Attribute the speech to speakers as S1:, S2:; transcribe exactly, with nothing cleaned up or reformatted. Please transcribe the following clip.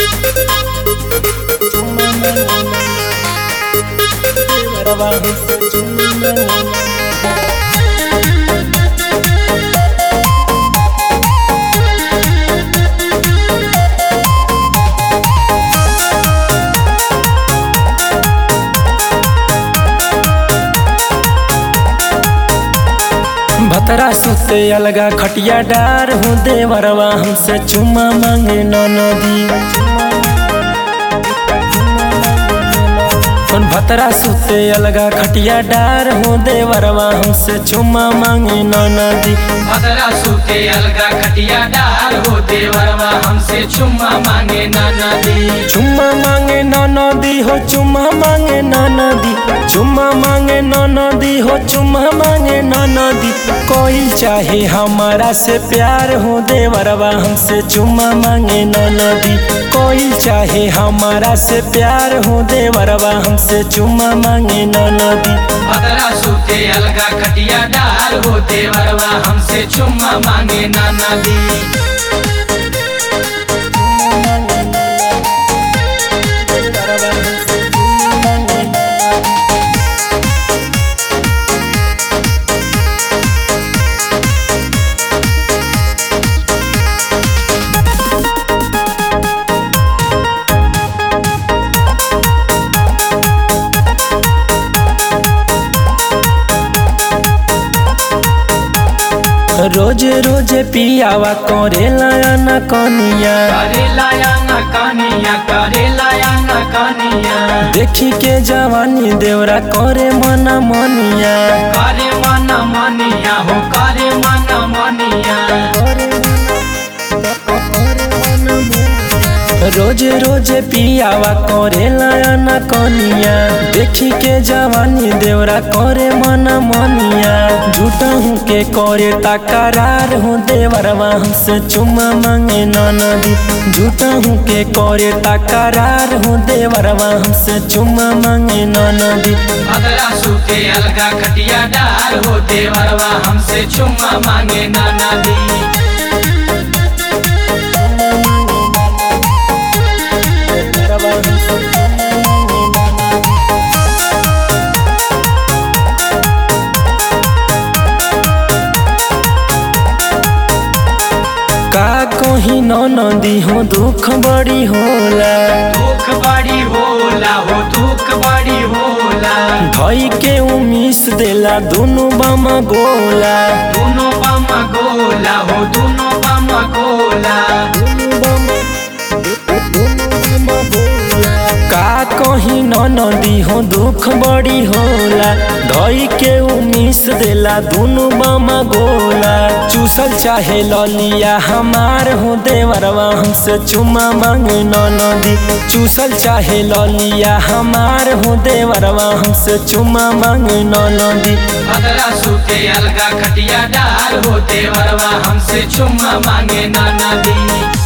S1: भतरा सुते अलगा खटिया डार हूँ देवरवा हमसे चुम्मा मांगे ननदी। भतरा सुते अलगा खटिया डार हूँ देवरवा हमसे चुम्मा मांगे ननदी।
S2: भतरा सुते अलगा खटिया डार हो देवरवा हमसे चुम्मा मांगे ननदी।
S1: चुम्मा मांगे ननदी हो चुम्मा मांगे ननदी। चुम्मा मांगे ननदी हो चुम्मा मांगे ननदी। कोई चाहे हमारा से प्यार हो देवरवा हमसे चुम्मा मांगे ननदी। कोई चाहे हमारा से प्यार हो देवरवा हमसे चुम्मा मांगे ननदी।
S2: भतरा सुते अलगा खटिया डार हो देवरवा हमसे चुम्मा मांगे ननदी।
S1: रोज रोज पियावा करे लाया न कनिया।
S2: करे लाया न कनिया करे लाया न कनिया।
S1: देखी के जवानी देवरा करे मना मनिया।
S2: करे मना मनिया हो करे मना मनिया।
S1: रोज रोज पियावा करे लाया न कनिया। देखी के जवानी देवरा करे मना मनिया। झूठा हूँ के करे तकरार हूँ देवरवा हमसे चुम्मा मांगे ननदी। झूठा हूँ के करे तकरार हूँ देवरवा हमसे चुम्मा मांगे ननदी।
S2: भतरा सुते अलगा खटिया डार हो देवरवा हमसे चुम्मा मांगे ननदी।
S1: का कहीं ननदी हो दुख बड़ी होला।
S2: दुख बड़ी होला हो दुख बड़ी होला।
S1: भई के उमीस देला दोनों बामा गोला।
S2: दोनों बामा गोला हो दोनों बामा गोला।
S1: का कहीं ननदी हो दुख बड़ी होला। धई के उमीस देला दोनों बामा गोला। चूसल चाहे ललिया हमार हो देवरवा हमसे चुम्मा मांगे ननदी। चूसल चाहे ललिया हमार हो देवरवा हमसे चुम्मा मांगे ननदी।
S2: भतरा सुते अलगा खटिया डार हो देवरवा हमसे चुम्मा मांगे ननदी।